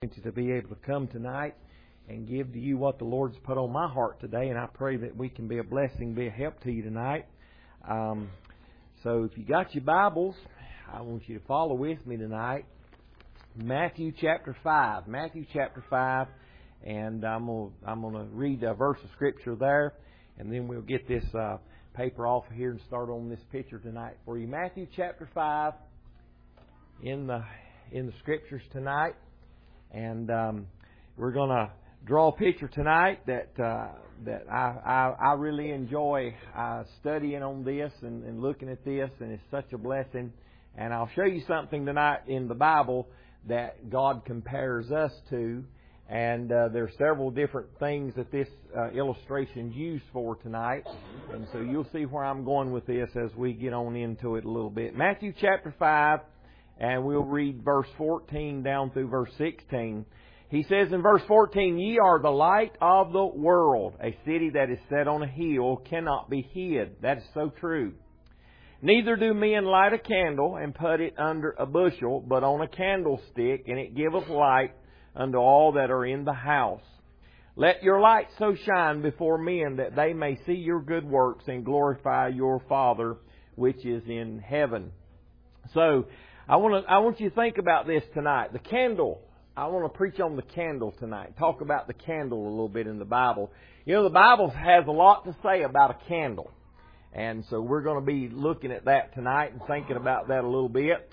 to be able to come tonight and give to you what the Lord's put on my heart today, and I pray that we can be a blessing, be a help to you tonight. So if you got your Bibles, I want you to follow with me tonight. Matthew chapter 5. Matthew chapter 5, and I'm gonna read a verse of Scripture there, and then we'll get this paper off of here and start on this picture tonight for you. Matthew chapter 5 in the Scriptures tonight. And we're going to draw a picture tonight that I really enjoy studying on this and looking at this, and it's such a blessing. And I'll show you something tonight in the Bible that God compares us to. And there's several different things that this illustration's used for tonight. And so you'll see where I'm going with this as we get on into it a little bit. Matthew chapter 5. And we'll read verse 14 down through verse 16. He says in verse 14, "Ye are the light of the world. A city that is set on a hill cannot be hid." That is so true. "Neither do men light a candle and put it under a bushel, but on a candlestick, and it giveth light unto all that are in the house. Let your light so shine before men that they may see your good works and glorify your Father which is in heaven." So, I want you to think about this tonight. The candle. I want to preach on the candle tonight. Talk about the candle a little bit in the Bible. You know, the Bible has a lot to say about a candle. And so we're going to be looking at that tonight and thinking about that a little bit.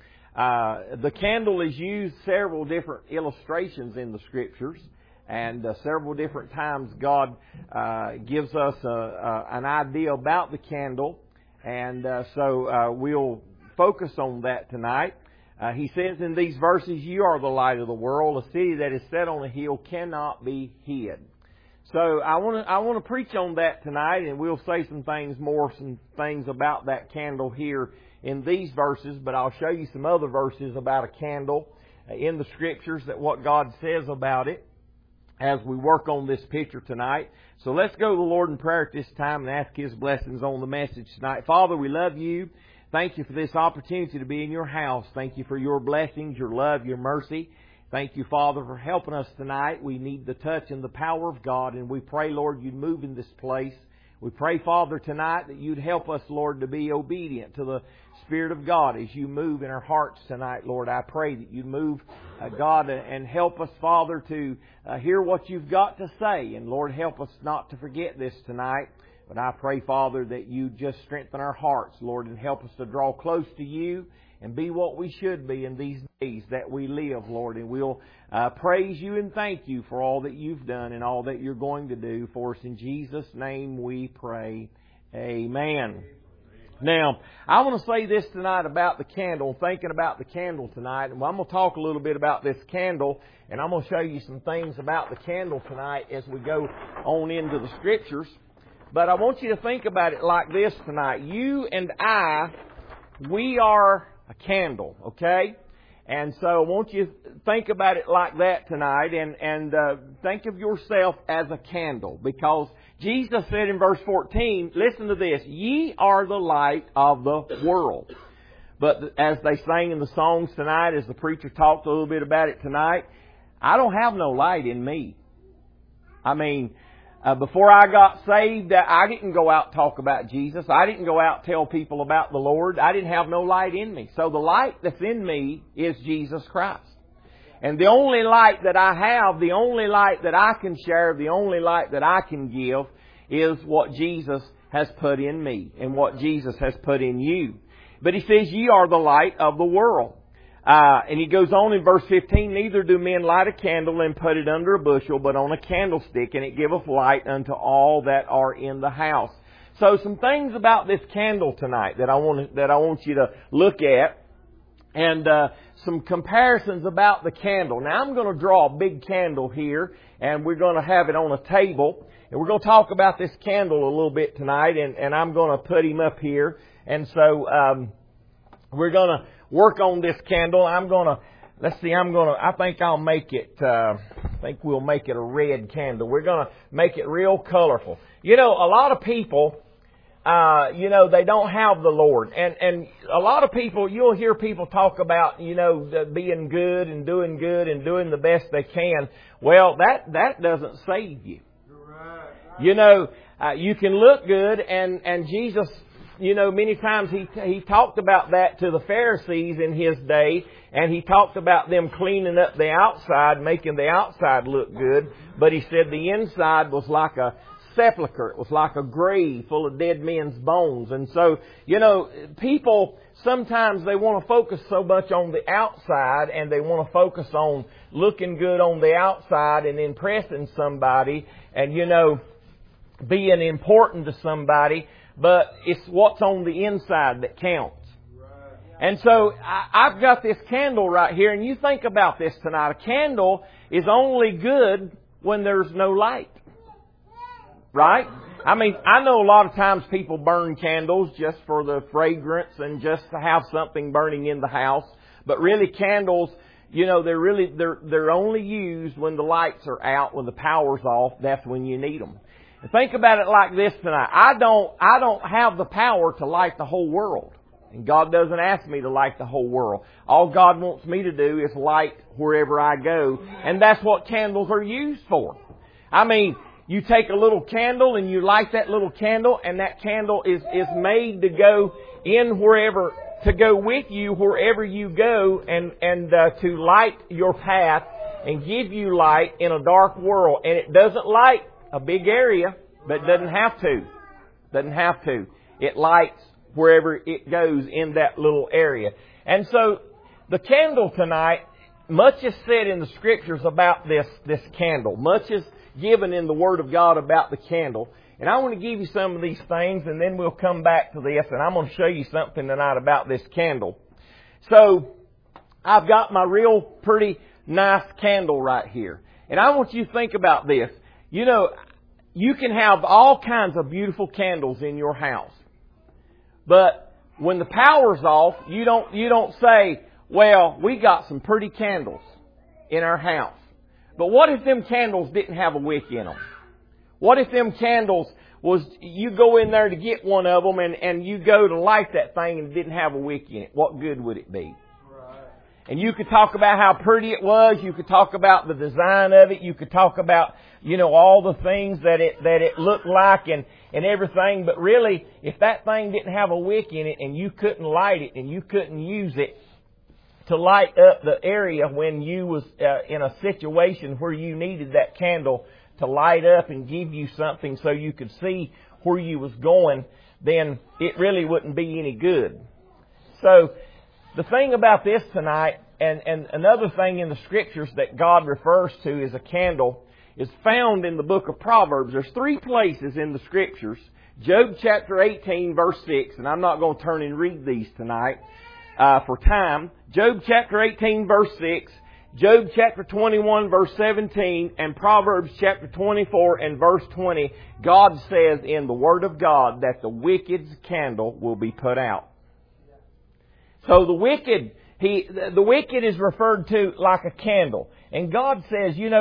The candle is used several different illustrations in the Scriptures. And several different times God gives us an idea about the candle. And so we'll focus on that tonight. He says in these verses, "You are the light of the world. A city that is set on a hill cannot be hid." So I want to preach on that tonight, and we'll say some things about that candle here in these verses. But I'll show you some other verses about a candle in the Scriptures, that what God says about it as we work on this picture tonight. So let's go to the Lord in prayer at this time and ask His blessings on the message tonight. Father, we love You. Thank You for this opportunity to be in Your house. Thank You for Your blessings, Your love, Your mercy. Thank You, Father, for helping us tonight. We need the touch and the power of God, and we pray, Lord, You'd move in this place. We pray, Father, tonight that You'd help us, Lord, to be obedient to the Spirit of God as You move in our hearts tonight, Lord. I pray that You'd move, God, and help us, Father, to hear what You've got to say. And, Lord, help us not to forget this tonight. But I pray, Father, that You just strengthen our hearts, Lord, and help us to draw close to You and be what we should be in these days that we live, Lord. And we'll praise You and thank You for all that You've done and all that You're going to do for us. In Jesus' name we pray. Amen. Now, I want to say this tonight about the candle, thinking about the candle tonight. And I'm going to talk a little bit about this candle, and I'm going to show you some things about the candle tonight as we go on into the Scriptures. But I want you to think about it like this tonight. You and I, we are a candle, okay? And so I want you to think about it like that tonight, and think of yourself as a candle. Because Jesus said in verse 14, listen to this, "Ye are the light of the world." But as they sang in the songs tonight, as the preacher talked a little bit about it tonight, I don't have no light in me. I mean, before I got saved, I didn't go out and talk about Jesus. I didn't go out and tell people about the Lord. I didn't have no light in me. So the light that's in me is Jesus Christ. And the only light that I have, the only light that I can share, the only light that I can give is what Jesus has put in me and what Jesus has put in you. But He says, "Ye are the light of the world." And He goes on in verse 15, "Neither do men light a candle and put it under a bushel, but on a candlestick, and it giveth light unto all that are in the house." So some things about this candle tonight that I want you to look at, and some comparisons about the candle. Now I'm going to draw a big candle here, and we're going to have it on a table, and we're going to talk about this candle a little bit tonight, and I'm going to put him up here, and so we're going to work on this candle. I think I'll make it, I think we'll make it a red candle. We're going to make it real colorful. You know, a lot of people, they don't have the Lord. And a lot of people, you'll hear people talk about, being good and doing the best they can. Well, that doesn't save you. You can look good, and Jesus, many times he talked about that to the Pharisees in His day, and He talked about them cleaning up the outside, making the outside look good, but He said the inside was like a sepulcher. It was like a grave full of dead men's bones. And so, people, sometimes they want to focus so much on the outside, and they want to focus on looking good on the outside and impressing somebody and, being important to somebody, but it's what's on the inside that counts. And so I've got this candle right here, and you think about this tonight. A candle is only good when there's no light. Right? I mean, I know a lot of times people burn candles just for the fragrance and just to have something burning in the house. But really candles, they're only used when the lights are out, when the power's off. That's when you need them. And think about it like this tonight. I don't have the power to light the whole world. And God doesn't ask me to light the whole world. All God wants me to do is light wherever I go. And that's what candles are used for. I mean, you take a little candle and you light that little candle, and that candle is made to go in wherever, to go with you wherever you go, and to light your path and give you light in a dark world. And it doesn't light a big area, but it doesn't have to. Doesn't have to. It lights wherever it goes in that little area. And so the candle tonight, much is said in the Scriptures about this candle. Much is given in the Word of God about the candle. And I want to give you some of these things, and then we'll come back to this, and I'm going to show you something tonight about this candle. So, I've got my real pretty nice candle right here. And I want you to think about this. You can have all kinds of beautiful candles in your house. But when the power's off, you don't say, well, we got some pretty candles in our house. But what if them candles didn't have a wick in them? What if them candles you go in there to get one of them and you go to light that thing and it didn't have a wick in it? What good would it be? And you could talk about how pretty it was. You could talk about the design of it. You could talk about, all the things that it looked like and everything. But really, if that thing didn't have a wick in it and you couldn't light it and you couldn't use it to light up the area when you was in a situation where you needed that candle to light up and give you something so you could see where you was going, then it really wouldn't be any good. So, the thing about this tonight, and another thing in the Scriptures that God refers to as a candle, is found in the book of Proverbs. There's 3 places in the Scriptures. Job chapter 18 verse 6, and I'm not going to turn and read these tonight for time. Job chapter 18 verse 6, Job chapter 21 verse 17, and Proverbs chapter 24 and verse 20. God says in the Word of God that the wicked's candle will be put out. So the wicked is referred to like a candle, and God says, they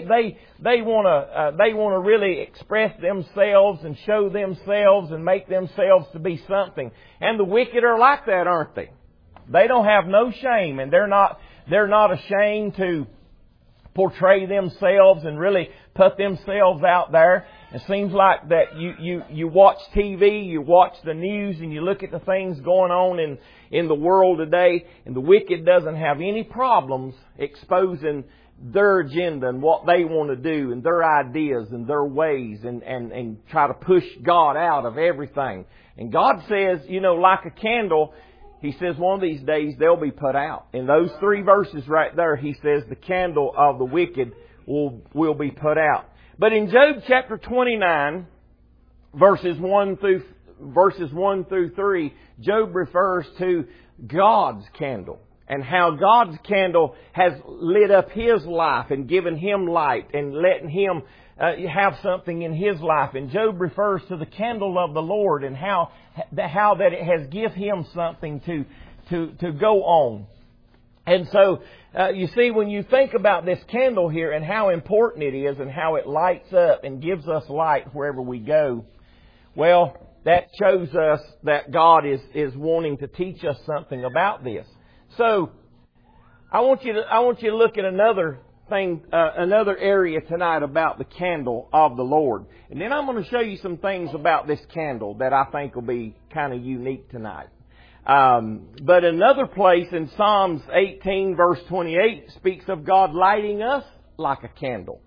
want to really express themselves and show themselves and make themselves to be something, and the wicked are like that, aren't they? They don't have no shame, and they're not ashamed to portray themselves and really put themselves out there. It seems like that you watch TV, you watch the news, and you look at the things going on in the world today, and the wicked doesn't have any problems exposing their agenda and what they want to do and their ideas and their ways and try to push God out of everything. And God says, like a candle, He says one of these days they'll be put out. In those 3 verses right there, He says the candle of the wicked will be put out. But in Job chapter 29, verses 1 through 3, Job refers to God's candle and how God's candle has lit up his life and given him light and letting him have something in his life. And Job refers to the candle of the Lord and how that it has given him something to go on. And so, you see, when you think about this candle here and how important it is and how it lights up and gives us light wherever we go, well, that shows us that God is wanting to teach us something about this. So, I want you to look at another thing, another area tonight about the candle of the Lord. And then I'm going to show you some things about this candle that I think will be kind of unique tonight. But another place in Psalms 18 verse 28 speaks of God lighting us like a candle.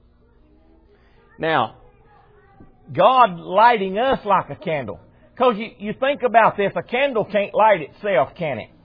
Now, God lighting us like a candle. Because you think about this, a candle can't light itself, can it?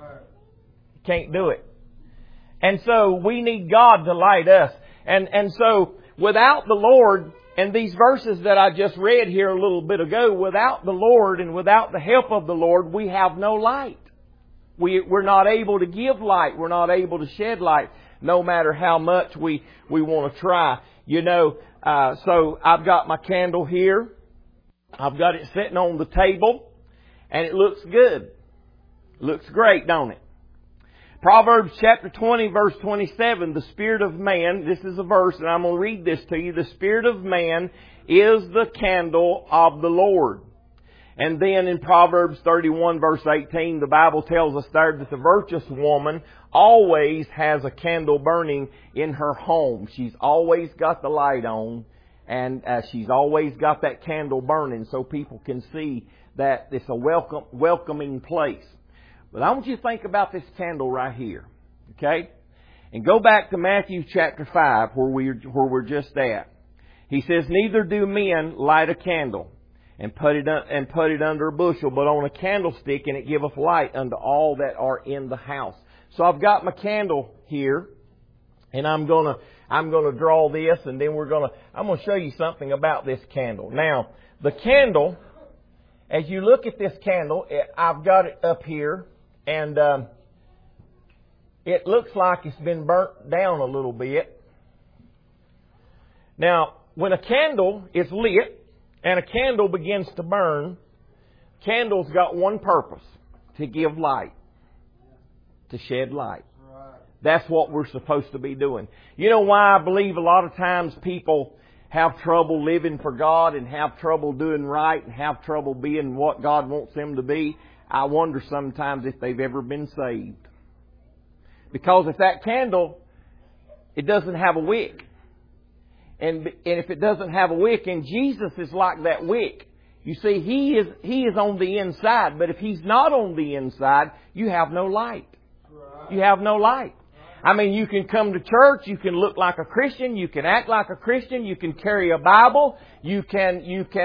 Can't do it. And so we need God to light us. And so without the Lord, and these verses that I just read here a little bit ago, without the Lord and without the help of the Lord, we have no light. We're not able to give light. We're not able to shed light, no matter how much we want to try. You know, so I've got my candle here. I've got it sitting on the table, and it looks good. Looks great, don't it? Proverbs chapter 20 verse 27, the spirit of man, this is a verse and I'm going to read this to you. The spirit of man is the candle of the Lord. And then in Proverbs 31 verse 18, the Bible tells us there that the virtuous woman always has a candle burning in her home. She's always got the light on, and she's always got that candle burning so people can see that it's a welcoming place. But I want you to think about this candle right here, okay? And go back to Matthew chapter 5 where we're just at. He says, "Neither do men light a candle and put it under a bushel, but on a candlestick, and it giveth light unto all that are in the house." So I've got my candle here, and I'm gonna draw this, and then I'm gonna show you something about this candle. Now, the candle, as you look at this candle, I've got it up here. And it looks like it's been burnt down a little bit. Now, when a candle is lit and a candle begins to burn, candle's got one purpose: to give light, to shed light. That's what we're supposed to be doing. You know why I believe a lot of times people have trouble living for God and have trouble doing right and have trouble being what God wants them to be? I wonder sometimes if they've ever been saved. Because if that candle, it doesn't have a wick. And if it doesn't have a wick, and Jesus is like that wick. You see, He is on the inside. But if He's not on the inside, you have no light. You have no light. I mean, you can come to church, you can look like a Christian, you can act like a Christian, you can carry a Bible, you can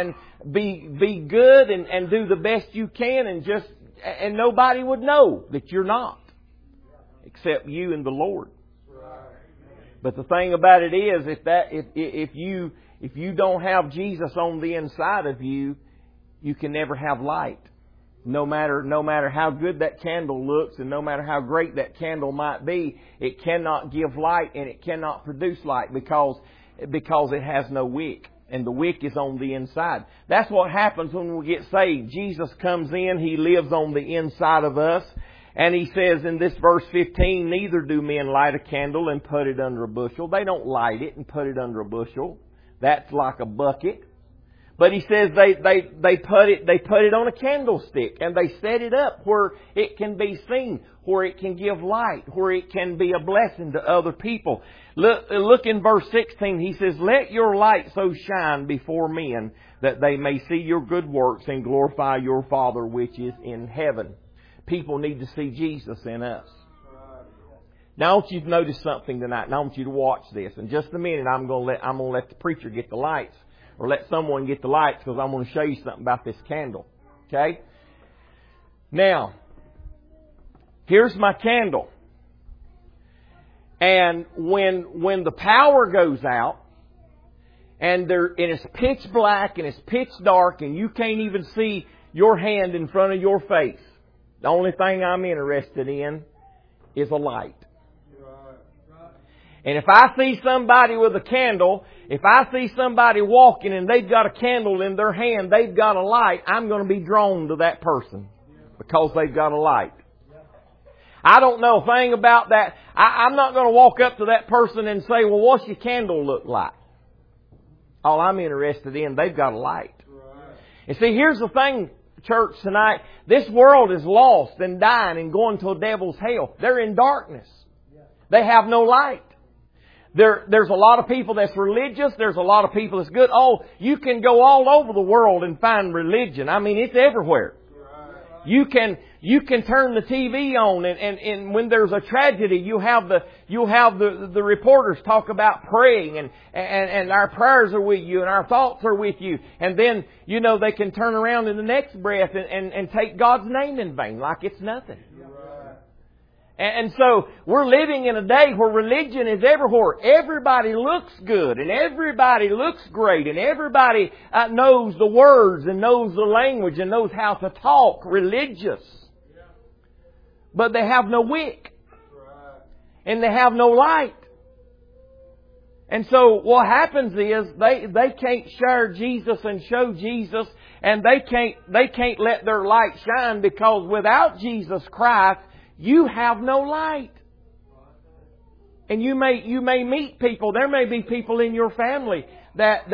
be good and do the best you can, and nobody would know that you're not, except you and the Lord. But the thing about it is, if you don't have Jesus on the inside of you, you can never have light. No matter how good that candle looks and no matter how great that candle might be, it cannot give light and it cannot produce light because it has no wick. And the wick is on the inside. That's what happens when we get saved. Jesus comes in. He lives on the inside of us. And He says in this verse 15, "Neither do men light a candle and put it under a bushel." They don't light it and put it under a bushel. That's like a bucket. But He says they put it on a candlestick and they set it up where it can be seen, where it can give light, where it can be a blessing to other people. Look in verse 16. He says, "Let your light so shine before men that they may see your good works and glorify your Father which is in heaven." People need to see Jesus in us. Now I want you to notice something tonight, and I want you to watch this. In just a minute, I'm going to let the preacher get the lights. Or let someone get the lights, because I'm going to show you something about this candle. Okay? Now, here's my candle. And when the power goes out, and it's pitch black and it's pitch dark, and you can't even see your hand in front of your face, the only thing I'm interested in is a light. And if I see somebody with a candle, if I see somebody walking and they've got a candle in their hand, they've got a light, I'm going to be drawn to that person because they've got a light. I don't know a thing about that. I'm not going to walk up to that person and say, "Well, what's your candle look like?" All I'm interested in, they've got a light. And see, here's the thing, church, tonight. This world is lost and dying and going to a devil's hell. They're in darkness. They have no light. There's a lot of people that's religious. There's a lot of people that's good. Oh, you can go all over the world and find religion. I mean, it's everywhere. You can turn the TV on and when there's a tragedy, you'll have the reporters talk about praying and our prayers are with you and our thoughts are with you. And then, they can turn around in the next breath and take God's name in vain like it's nothing. And so we're living in a day where religion is everywhere. Everybody looks good and everybody looks great and everybody knows the words and knows the language and knows how to talk religious. But they have no wick. And they have no light. And so what happens is they can't share Jesus and show Jesus, and they can't let their light shine, because without Jesus Christ, you have no light. And you may meet people. There may be people in your family that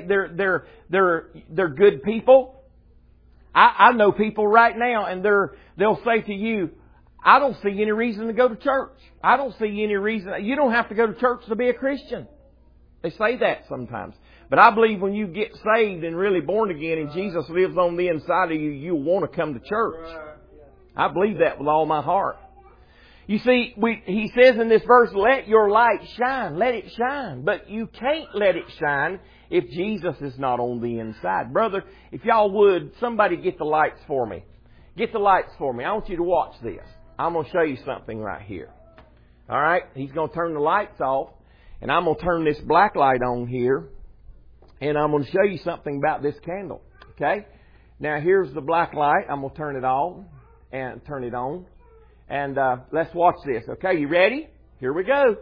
they're good people. I know people right now, and they'll say to you, I don't see any reason to go to church. I don't see any reason. You don't have to go to church to be a Christian. They say that sometimes. But I believe when you get saved and really born again and Jesus lives on the inside of you, you'll want to come to church. I believe that with all my heart. You see, he says in this verse, let your light shine. Let it shine. But you can't let it shine if Jesus is not on the inside. Brother, if y'all would, somebody get the lights for me. Get the lights for me. I want you to watch this. I'm going to show you something right here. All right? He's going to turn the lights off. And I'm going to turn this black light on here. And I'm going to show you something about this candle. Okay? Now, here's the black light. I'm going to turn it on and turn it on. And let's watch this. Okay, you ready? Here we go.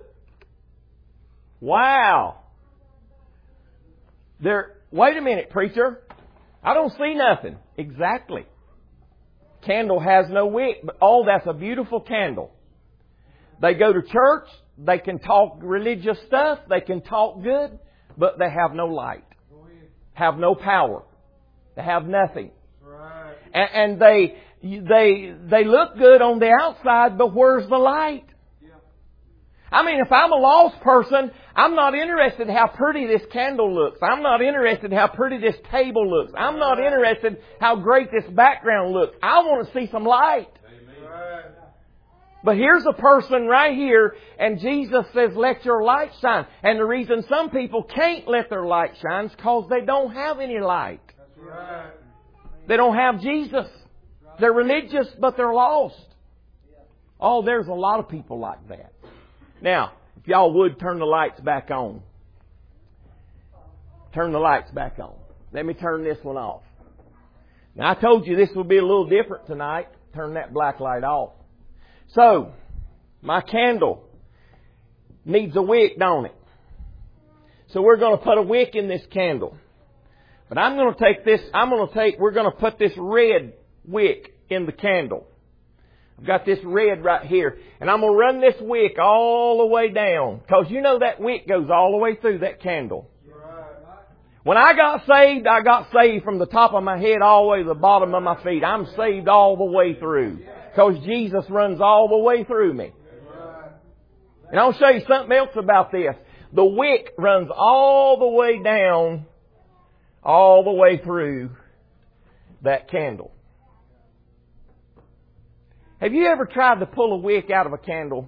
Wow. Wait a minute, preacher. I don't see nothing. Exactly. Candle has no wick, but that's a beautiful candle. They go to church. They can talk religious stuff. They can talk good, but they have no light. Have no power. They have nothing. Right. And they look good on the outside, but where's the light? Yeah. I mean, if I'm a lost person, I'm not interested in how pretty this candle looks. I'm not interested in how pretty this table looks. I'm not interested in how great this background looks. I want to see some light. Amen. But here's a person right here, and Jesus says, let your light shine. And the reason some people can't let their light shine is because they don't have any light. That's right. They don't have Jesus. They're religious, but they're lost. Oh, there's a lot of people like that. Now, if y'all would turn the lights back on. Turn the lights back on. Let me turn this one off. Now, I told you this will be a little different tonight. Turn that black light off. So, my candle needs a wick, don't it? So we're going to put a wick in this candle. But we're going to put this red wick in the candle. I've got this red right here. And I'm going to run this wick all the way down. Because that wick goes all the way through that candle. When I got saved from the top of my head all the way to the bottom of my feet. I'm saved all the way through. Because Jesus runs all the way through me. And I'll show you something else about this. The wick runs all the way down, all the way through that candle. Have you ever tried to pull a wick out of a candle?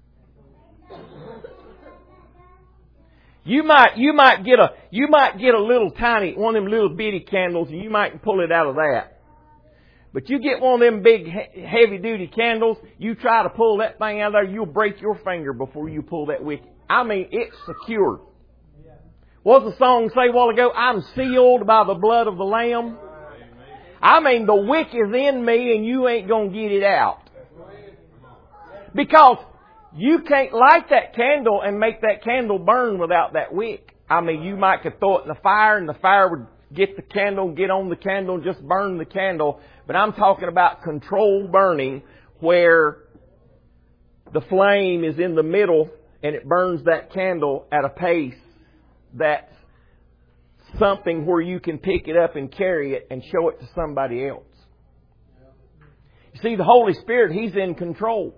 You might get a little tiny, one of them little bitty candles, and you might pull it out of that. But you get one of them big, heavy-duty candles, you try to pull that thing out of there, you'll break your finger before you pull that wick. I mean, it's secure. What does the song say a while ago? I'm sealed by the blood of the Lamb. I mean, the wick is in me and you ain't going to get it out. Because you can't light that candle and make that candle burn without that wick. I mean, you might could throw it in the fire and the fire would get the candle, get on the candle, and just burn the candle. But I'm talking about controlled burning where the flame is in the middle and it burns that candle at a pace that's something where you can pick it up and carry it and show it to somebody else. You see, the Holy Spirit, He's in control.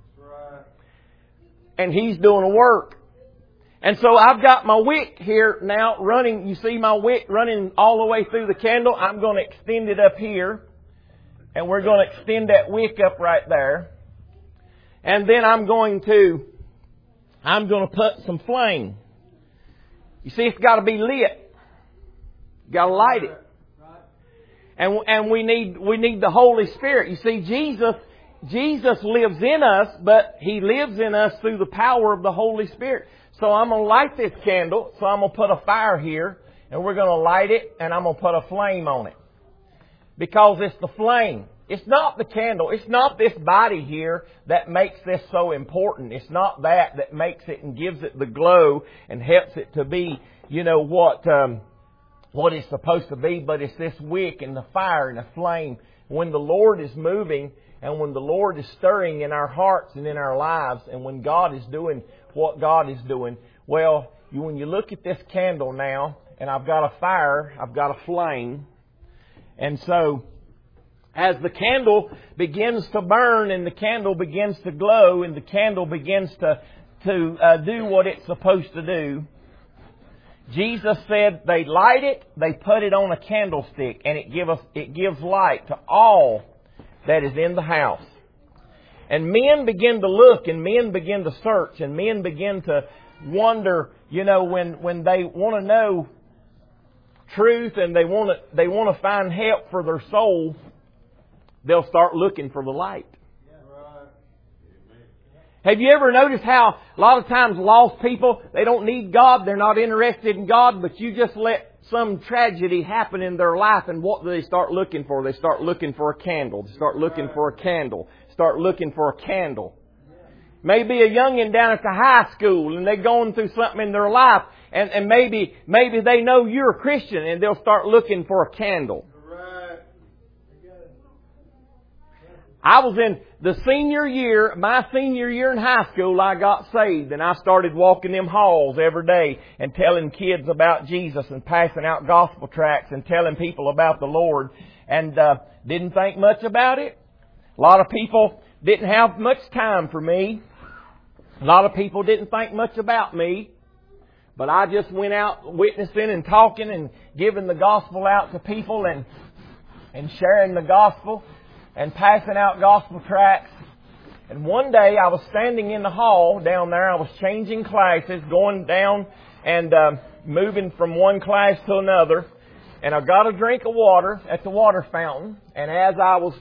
And He's doing a work. And so I've got my wick here now running. You see my wick running all the way through the candle. I'm going to extend it up here. And we're going to extend that wick up right there. And then I'm going to put some flame. You see, it's got to be lit. Got to light it. And we need the Holy Spirit. You see, Jesus lives in us, but He lives in us through the power of the Holy Spirit. So I'm going to light this candle. So I'm going to put a fire here, and we're going to light it, and I'm going to put a flame on it. Because it's the flame. It's not the candle. It's not this body here that makes this so important. It's not that makes it and gives it the glow and helps it to be, what it's supposed to be. But it's this wick and the fire and the flame. When the Lord is moving and when the Lord is stirring in our hearts and in our lives, and when God is doing what God is doing, well, when you look at this candle now, and I've got a fire, I've got a flame, and so as the candle begins to burn and the candle begins to glow and the candle begins to do what it's supposed to do, Jesus said they light it, they put it on a candlestick, and it gives light to all that is in the house. And men begin to look, and men begin to search, and men begin to wonder, when they want to know truth and they want to find help for their soul, they'll start looking for the light. Have you ever noticed how a lot of times lost people, they don't need God, they're not interested in God, but you just let some tragedy happen in their life, and what do they start looking for? They start looking for a candle. They start looking for a candle. Start looking for a candle. Maybe a youngin' down at the high school, and they're going through something in their life, and maybe they know you're a Christian, and they'll start looking for a candle. I was in my senior year in high school, I got saved, and I started walking them halls every day and telling kids about Jesus and passing out gospel tracts and telling people about the Lord, and didn't think much about it. A lot of people didn't have much time for me. A lot of people didn't think much about me. But I just went out witnessing and talking and giving the gospel out to people and sharing the gospel and passing out gospel tracts. And one day I was standing in the hall down there. I was changing classes, going down and moving from one class to another. And I got a drink of water at the water fountain. And as I was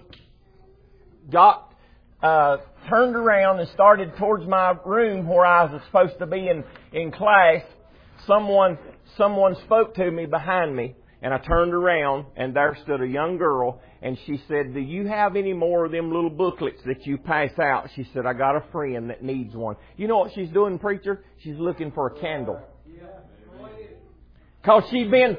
turned around and started towards my room where I was supposed to be in class, someone spoke to me behind me, and I turned around, and there stood a young girl, and she said, "Do you have any more of them little booklets that you pass out?" She said, "I got a friend that needs one." You know what she's doing, preacher? She's looking for a candle. Because she's been,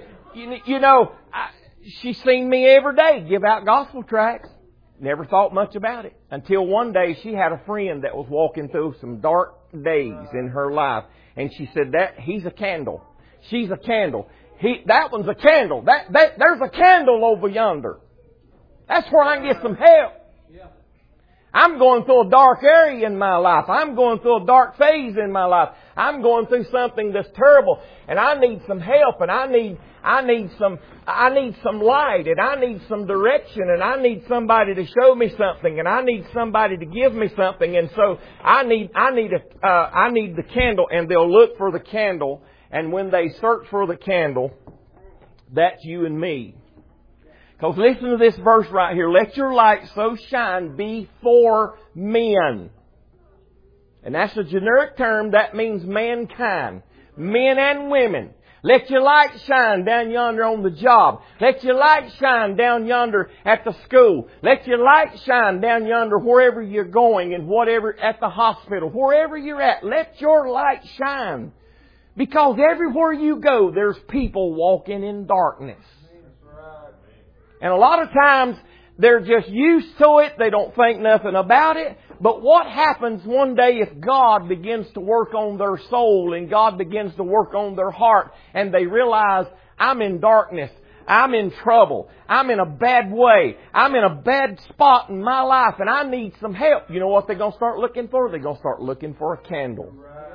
she's seen me every day give out gospel tracts. Never thought much about it. Until one day she had a friend that was walking through some dark days in her life. And she said, he's a candle. She's a candle. That one's a candle. There's a candle over yonder. That's where I can get some help. I'm going through a dark area in my life. I'm going through a dark phase in my life. I'm going through something that's terrible, and I need some help, and I need some light, and I need some direction, and I need somebody to show me something, and I need somebody to give me something, and so I need the candle, and they'll look for the candle, and when they search for the candle, that's you and me. Because listen to this verse right here. Let your light so shine before men. And that's a generic term. That means mankind. Men and women. Let your light shine down yonder on the job. Let your light shine down yonder at the school. Let your light shine down yonder wherever you're going and whatever, at the hospital. Wherever you're at, let your light shine. Because everywhere you go, there's people walking in darkness. And a lot of times, they're just used to it. They don't think nothing about it. But what happens one day if God begins to work on their soul and God begins to work on their heart and they realize, I'm in darkness. I'm in trouble. I'm in a bad way. I'm in a bad spot in my life and I need some help. You know what they're going to start looking for? They're going to start looking for a candle.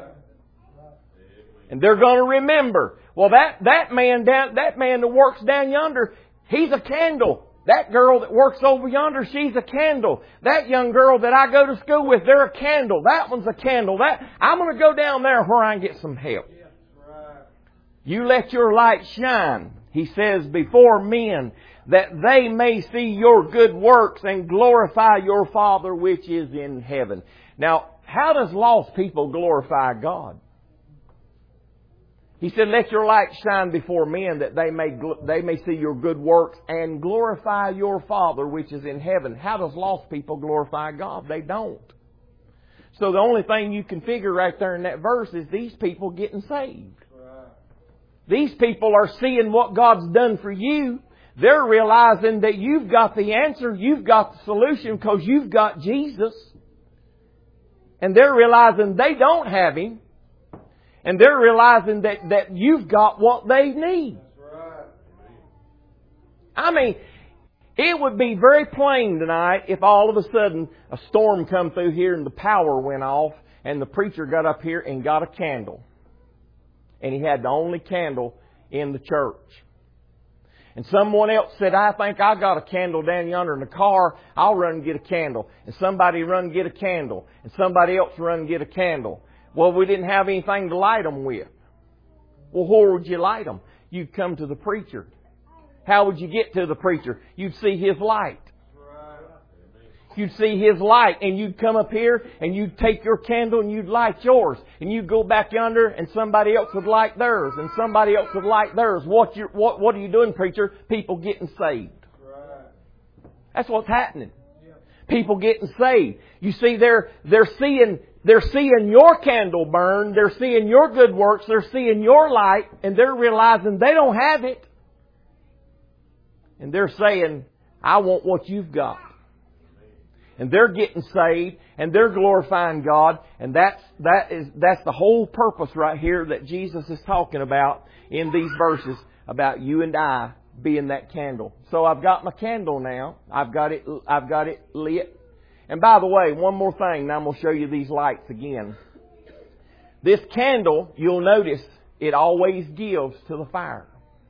And they're going to remember, well, that man that works down yonder, he's a candle. That girl that works over yonder, she's a candle. That young girl that I go to school with, they're a candle. That one's a candle. I'm going to go down there where I can get some help. You let your light shine, He says, before men, that they may see your good works and glorify your Father which is in heaven. Now, how does lost people glorify God? He said, let your light shine before men that they may see your good works and glorify your Father which is in heaven. How does lost people glorify God? They don't. So the only thing you can figure right there in that verse is these people getting saved. These people are seeing what God's done for you. They're realizing that you've got the answer, you've got the solution because you've got Jesus. And they're realizing they don't have Him. And they're realizing that you've got what they need. I mean, it would be very plain tonight if all of a sudden a storm come through here and the power went off and the preacher got up here and got a candle. And he had the only candle in the church. And someone else said, I think I got a candle down yonder in the car. I'll run and get a candle. And somebody run and get a candle. And somebody else run and get a candle. Well, we didn't have anything to light them with. Well, where would you light them? You'd come to the preacher. How would you get to the preacher? You'd see his light. You'd see his light and you'd come up here and you'd take your candle and you'd light yours. And you'd go back yonder and somebody else would light theirs and somebody else would light theirs. What are you doing, preacher? People getting saved. That's what's happening. People getting saved. You see, they're seeing your candle burn. They're seeing your good works. They're seeing your light. And they're realizing they don't have it. And they're saying, I want what you've got. And they're getting saved. And they're glorifying God. And that's the whole purpose right here that Jesus is talking about in these verses. About you and I being that candle. So I've got my candle now. I've got it lit. And by the way, one more thing, and I'm going to show you these lights again. This candle, you'll notice, it always gives to the fire.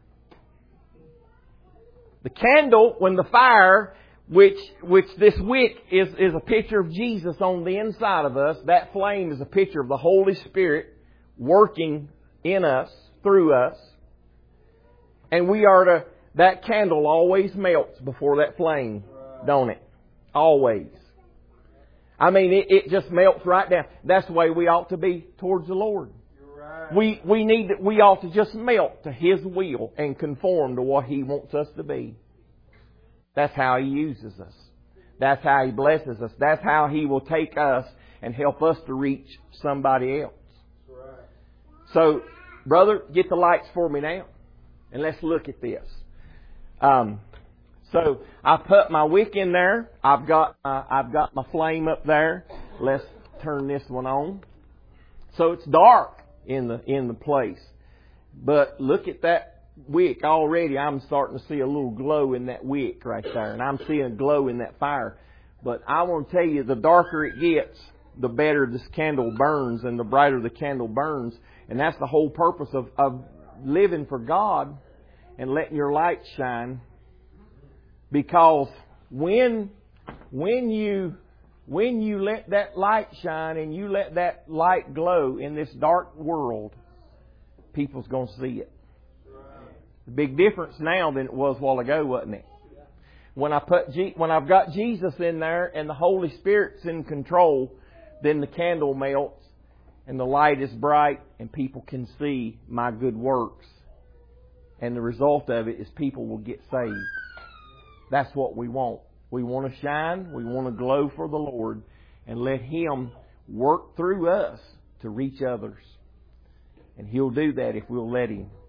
The candle, when the fire, which this wick is a picture of Jesus on the inside of us, that flame is a picture of the Holy Spirit working in us, through us. And that candle always melts before that flame, don't it? Always. I mean, it just melts right down. That's the way we ought to be towards the Lord. We ought to just melt to His will and conform to what He wants us to be. That's how He uses us. That's how He blesses us. That's how He will take us and help us to reach somebody else. So, brother, get the lights for me now. And let's look at this. So I put my wick in there. I've got my flame up there. Let's turn this one on. So it's dark in the place. But look at that wick already. I'm starting to see a little glow in that wick right there. And I'm seeing a glow in that fire. But I want to tell you, the darker it gets, the better this candle burns and the brighter the candle burns. And that's the whole purpose of living for God and letting your light shine. Because when you let that light shine and you let that light glow in this dark world, people's going to see it. The big difference now than it was a while ago, wasn't it? When I've got Jesus in there and the Holy Spirit's in control, then the candle melts and the light is bright and people can see my good works. And the result of it is people will get saved. That's what we want. We want to shine. We want to glow for the Lord and let Him work through us to reach others. And He'll do that if we'll let Him.